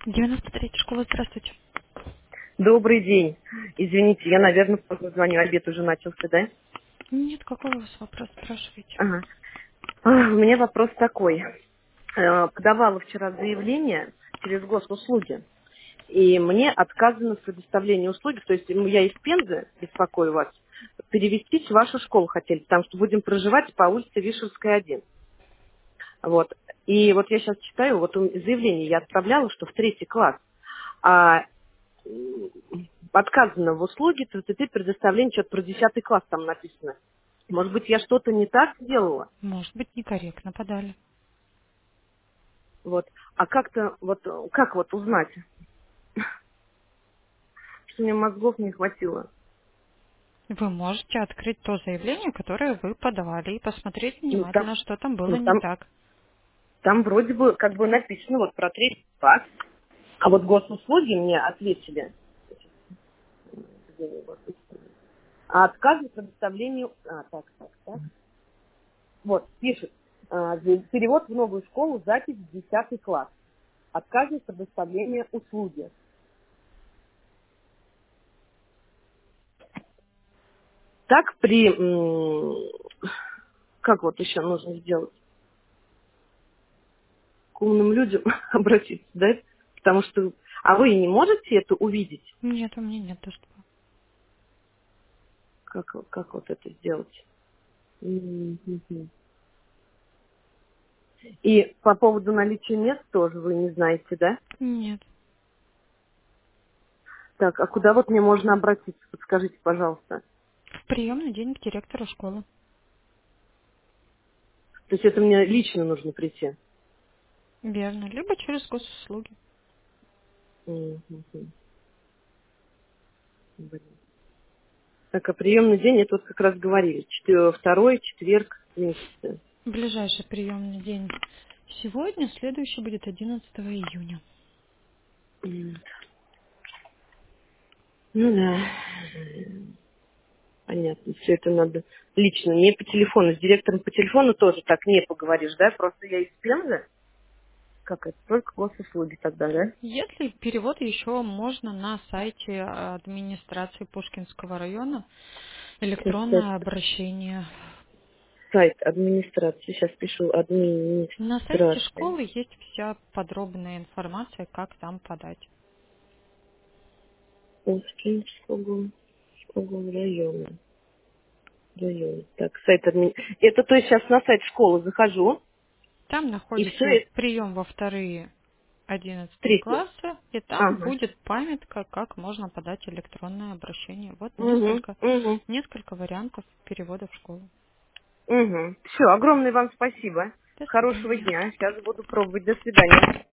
93-я школа, здравствуйте. Добрый день. Извините, я, наверное, поздно звоню. Обед уже начался, да? Нет, какой у вас вопрос, спрашивайте. Ага. У меня вопрос такой. Подавала вчера заявление через госуслуги, и мне отказано в предоставлении услуги, то есть я из Пензы, беспокою вас, перевестись в вашу школу хотели, потому что будем проживать по улице Вишевская, 1. Вот. И вот я сейчас читаю, вот заявление я отправляла, что в 3 класс. А отказано в услуге, то теперь предоставление, что-то про 10 класс там написано. Может быть, я что-то не так сделала? Может быть, некорректно подали. Вот. А как-то, вот, как вот узнать, что мне мозгов не хватило? Вы можете открыть то заявление, которое вы подавали, и посмотреть Ну, там, внимательно, что там было ну, не там, так. там вроде бы как бы написано вот про 3 класс. А вот госуслуги мне ответили. Где они, госуслуги? А отказ в предоставлении... так. Вот, пишет. Перевод в новую школу, запись в 10 класс. Отказ в предоставлении услуги. Так как вот еще нужно сделать? К умным людям обратиться, да? Потому что... А вы не можете это увидеть? Нет, у меня нет доступа. Как вот это сделать? Мгм. И по поводу наличия мест тоже вы не знаете, да? Нет. Так, а куда вот мне можно обратиться? Подскажите, пожалуйста. В приемный день к директору школы. То есть это мне лично нужно прийти? Верно. Либо через госуслуги. Мгм. Блин. Так, а приемный день, это вот как раз говорили. Второй четверг месяца. Ближайший приемный день сегодня, следующий будет 11 июня. М. Ну да. Понятно. Все это надо лично, не по телефону. С директором по телефону тоже так не поговоришь, да? Просто я из Пензы. Как это? Только госуслуги тогда, да? Если перевод еще можно на сайте администрации Пушкинского района, Сейчас электронное обращение. сайт администрации. Сейчас пишу На сайте администрация. школы есть вся подробная информация, как там подать. Пушкинского района. Так, сайт Это то есть сейчас на сайт школы захожу, Там и находите все, прием во вторые 11 третье. классы, и там Ага. будет памятка, как можно подать электронное обращение. Вот Угу, угу, несколько вариантов перевода в школу. угу. Все, огромное вам спасибо. До Хорошего свидания. дня. Сейчас буду пробовать. До свидания.